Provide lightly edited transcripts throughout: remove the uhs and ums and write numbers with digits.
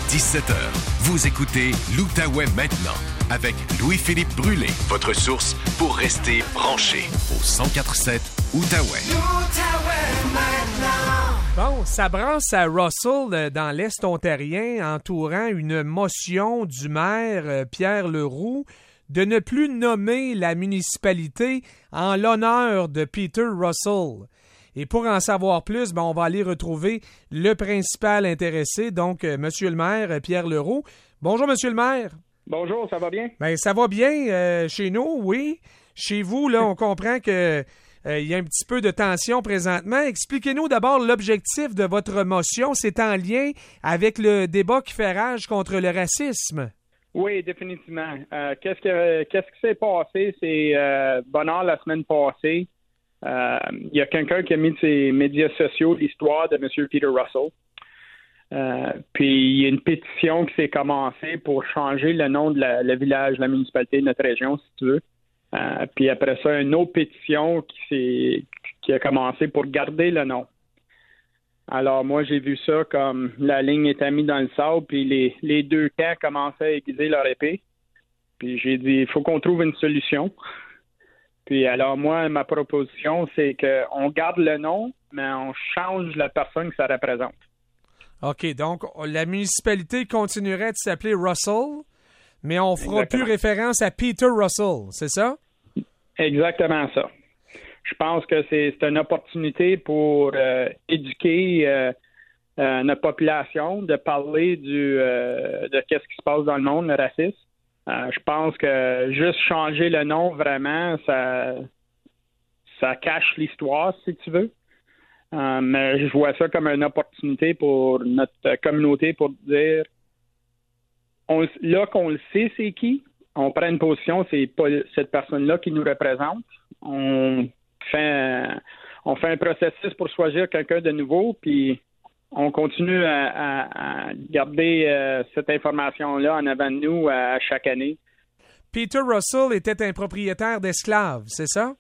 17h. Vous écoutez l'Outaouais maintenant avec Louis-Philippe Brûlé, votre source pour rester branché au 104.7 Outaouais. L'Outaouais maintenant. Bon, ça brasse à Russell dans l'Est ontarien, entourant une motion du maire Pierre Leroux de ne plus nommer la municipalité en l'honneur de Peter Russell. Et pour en savoir plus, on va aller retrouver le principal intéressé, donc Monsieur le maire, Pierre Leroux. Bonjour, Monsieur le maire. Bonjour, ça va bien? Bien, ça va bien chez nous, oui. Chez vous, là, on comprend que il y a un petit peu de tension présentement. Expliquez-nous d'abord l'objectif de votre motion. C'est en lien avec le débat qui fait rage contre le racisme. Oui, définitivement. Qu'est-ce qui s'est passé? C'est bonheur la semaine passée. Il y a quelqu'un qui a mis de ses médias sociaux l'histoire de M. Peter Russell. Puis il y a une pétition qui s'est commencée pour changer le nom de le village, la municipalité de notre région, si tu veux. Puis après ça, une autre pétition qui a commencé pour garder le nom. Alors moi, j'ai vu ça comme la ligne était mise dans le sable, puis les deux camps commençaient à aiguiser leur épée. Puis j'ai dit, il faut qu'on trouve une solution. Puis alors moi, ma proposition, c'est qu'on garde le nom, mais on change la personne que ça représente. OK, donc la municipalité continuerait de s'appeler Russell, mais on fera Exactement. plus référence à Peter Russell, c'est ça? Exactement ça. Je pense que c'est une opportunité pour éduquer notre population, de parler de qu'est-ce qui se passe dans le monde, le racisme. Je pense que juste changer le nom, vraiment, ça cache l'histoire, si tu veux. Mais je vois ça comme une opportunité pour notre communauté pour dire, là qu'on le sait, c'est qui, on prend une position, c'est pas cette personne-là qui nous représente. On fait un processus pour choisir quelqu'un de nouveau, puis on continue à garder cette information-là en avant de nous à chaque année. Peter Russell était un propriétaire d'esclaves, c'est ça?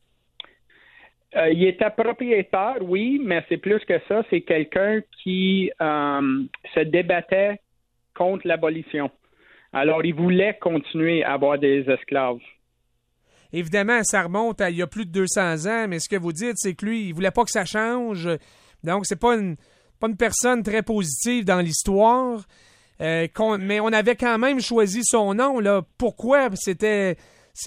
Il était propriétaire, oui, mais c'est plus que ça. C'est quelqu'un qui se débattait contre l'abolition. Alors, il voulait continuer à avoir des esclaves. Évidemment, ça remonte à il y a plus de 200 ans, mais ce que vous dites, c'est que lui, il voulait pas que ça change. Donc, c'est pas une personne très positive dans l'histoire. Mais on avait quand même choisi son nom, là. Pourquoi? C'était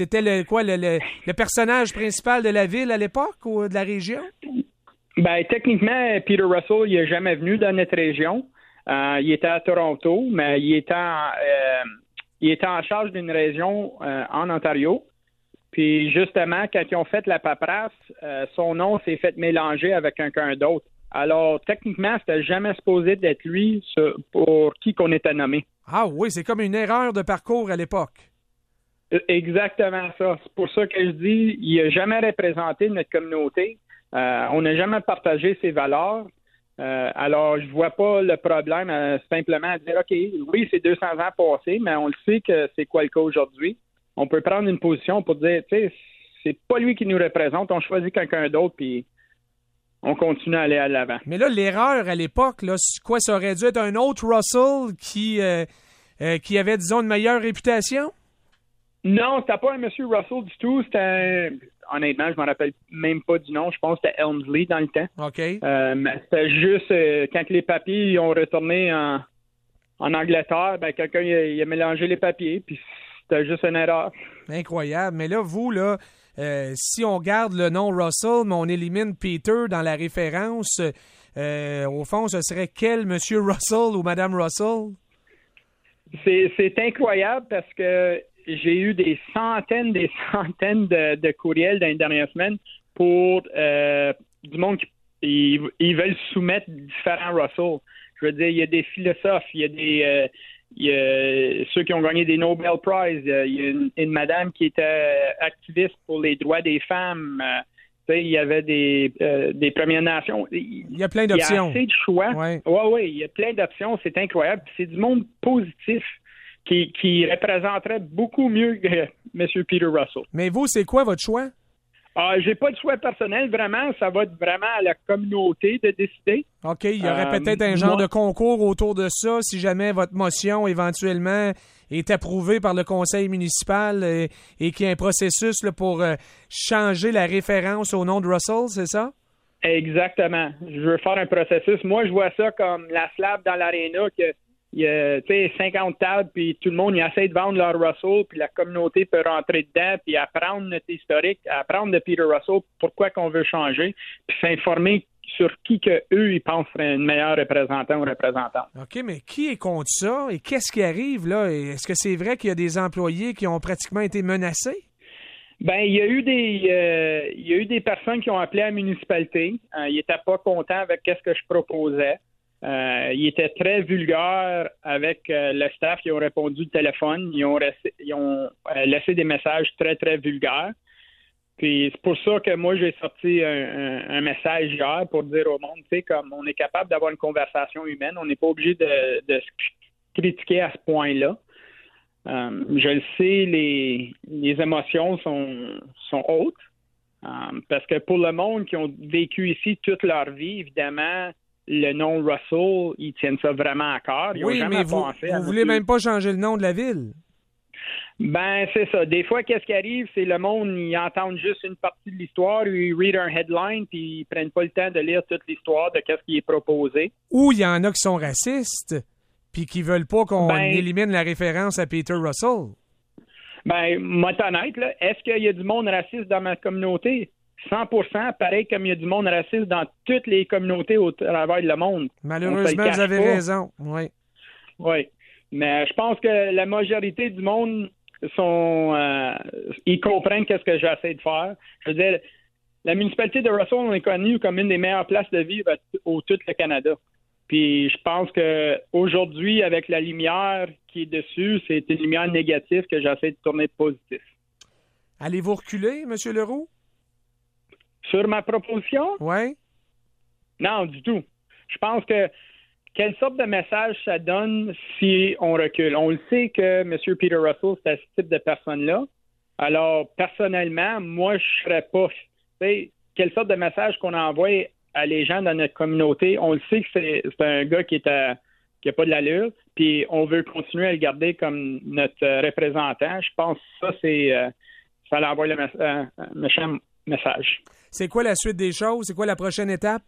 le personnage principal de la ville à l'époque ou de la région? Ben, techniquement, Peter Russell, il n'est jamais venu dans notre région. Il était à Toronto, mais il était en charge d'une région en Ontario. Puis justement, quand ils ont fait la paperasse, son nom s'est fait mélanger avec quelqu'un d'autre. Alors, techniquement, c'était jamais supposé d'être lui pour qui qu'on était nommé. Ah oui, c'est comme une erreur de parcours à l'époque. Exactement ça. C'est pour ça que je dis, il n'a jamais représenté notre communauté. On n'a jamais partagé ses valeurs. Alors, je vois pas le problème simplement à dire, OK, oui, c'est 200 ans passés, mais on le sait que c'est quoi le cas aujourd'hui. On peut prendre une position pour dire, tu sais, c'est pas lui qui nous représente, on choisit quelqu'un d'autre, puis on continue à aller à l'avant. Mais là, l'erreur à l'époque, là, quoi, ça aurait dû être un autre Russell qui avait, disons, une meilleure réputation? Non, c'était pas un monsieur Russell du tout. Honnêtement, je m'en rappelle même pas du nom. Je pense que c'était Elmsley dans le temps. OK. Mais c'était juste quand les papiers ont retourné en Angleterre, ben quelqu'un il a mélangé les papiers, puis c'était juste une erreur. Incroyable. Mais là, vous, là, si on garde le nom Russell, mais on élimine Peter dans la référence, au fond, ce serait quel monsieur Russell ou madame Russell? C'est incroyable parce que j'ai eu des centaines de courriels dans les dernières semaines pour du monde qui ils veulent soumettre différents Russell. Je veux dire, il y a des philosophes, il y a ceux qui ont gagné des Nobel Prize, il y a une madame qui était activiste pour les droits des femmes. Il y avait des Premières Nations. Il y a plein d'options. Il y a assez de choix. Oui, il y a plein d'options. C'est incroyable. C'est du monde positif qui représenterait beaucoup mieux que M. Peter Russell. Mais vous, c'est quoi votre choix? J'ai pas de souhait personnel, vraiment. Ça va être vraiment à la communauté de décider. OK, il y aurait peut-être un genre de concours autour de ça si jamais votre motion, éventuellement, est approuvée par le conseil municipal et qu'il y a un processus là, pour changer la référence au nom de Russell, c'est ça? Exactement. Je veux faire un processus. Moi, je vois ça comme la slab dans l'aréna que il y a 50 tables, puis tout le monde il essaie de vendre leur Russell, puis la communauté peut rentrer dedans, puis apprendre notre historique, apprendre de Peter Russell, pourquoi qu'on veut changer, puis s'informer sur qui que eux ils pensent serait une meilleure représentant ou représentante. OK, mais qui est contre ça? Et qu'est-ce qui arrive là? Est-ce que c'est vrai qu'il y a des employés qui ont pratiquement été menacés? Ben, il y a eu des personnes qui ont appelé à la municipalité. Ils n'étaient pas contents avec ce que je proposais. Ils étaient très vulgaires avec le staff. Ils ont répondu au téléphone. Ils ont laissé des messages très, très vulgaires. Puis c'est pour ça que moi, j'ai sorti un message hier pour dire au monde, tu sais, comme on est capable d'avoir une conversation humaine. On n'est pas obligé de se critiquer à ce point-là. Je le sais, les émotions sont hautes. Parce que pour le monde qui ont vécu ici toute leur vie, évidemment, le nom Russell, ils tiennent ça vraiment à cœur. Oui, mais vous voulez même pas changer le nom de la ville. Ben, c'est ça. Des fois, qu'est-ce qui arrive, c'est le monde, ils entendent juste une partie de l'histoire, ils read un headline, puis ils prennent pas le temps de lire toute l'histoire de qu'est-ce qui est proposé. Ou il y en a qui sont racistes, puis qui veulent pas qu'on élimine la référence à Peter Russell. Ben, moi, honnête, là, est-ce qu'il y a du monde raciste dans ma communauté? 100%, pareil comme il y a du monde raciste dans toutes les communautés au travers de le monde. Malheureusement, vous avez raison, oui. Oui, mais je pense que la majorité du monde ils comprennent qu'est-ce que j'essaie de faire. Je veux dire, la municipalité de Russell, on est connue comme une des meilleures places de vivre au tout le Canada. Puis je pense que aujourd'hui, avec la lumière qui est dessus, c'est une lumière négative que j'essaie de tourner positif. Allez-vous reculer, M. Leroux? Sur ma proposition? Oui. Non, du tout. Je pense que quelle sorte de message ça donne si on recule? On le sait que M. Peter Russell, c'est ce type de personne-là. Alors, personnellement, moi, je serais pas... Quelle sorte de message qu'on envoie à les gens dans notre communauté? On le sait que c'est un gars qui a pas de l'allure, puis on veut continuer à le garder comme notre représentant. Je pense que ça l'envoie le méchant message. C'est quoi la suite des choses? C'est quoi la prochaine étape?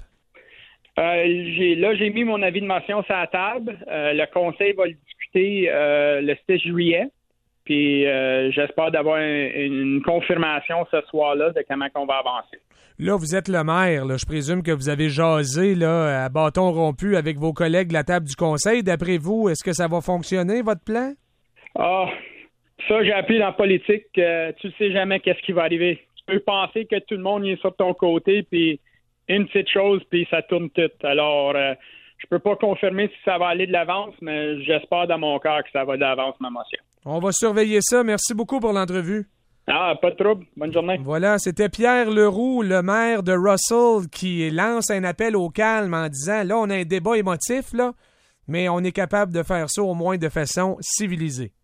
J'ai mis mon avis de motion sur la table. Le conseil va le discuter le 6 juillet. Puis j'espère d'avoir une confirmation ce soir-là de comment on va avancer. Là, vous êtes le maire. Là. Je présume que vous avez jasé là, à bâton rompu avec vos collègues de la table du conseil. D'après vous, est-ce que ça va fonctionner, votre plan? Ça, j'ai appris dans la politique que tu ne sais jamais qu'est-ce qui va arriver. Tu peux penser que tout le monde est sur ton côté, puis une petite chose, puis ça tourne tout. Alors, je peux pas confirmer si ça va aller de l'avance, mais j'espère dans mon cœur que ça va de l'avance, ma motion. On va surveiller ça. Merci beaucoup pour l'entrevue. Pas de trouble. Bonne journée. Voilà, c'était Pierre Leroux, le maire de Russell, qui lance un appel au calme en disant, là, on a un débat émotif, là, mais on est capable de faire ça au moins de façon civilisée.